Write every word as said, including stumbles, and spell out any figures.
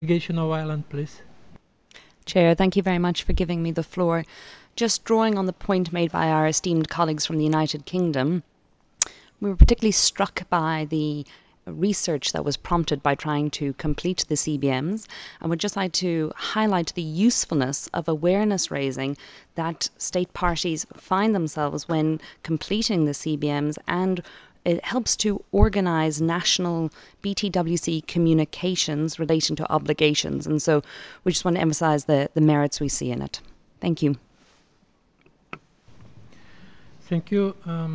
Delegation of Ireland, please. Chair, thank you very much for giving me the floor. Just drawing on the point made by our esteemed colleagues from the United Kingdom, we were particularly struck by the research that was prompted by trying to complete the C B Ms, and would just like to highlight the usefulness of awareness raising that state parties find themselves when completing the C B Ms, and it helps to organise national B T W C communications relating to obligations. And so we just want to emphasise the, the merits we see in it. Thank you. Thank you. Um,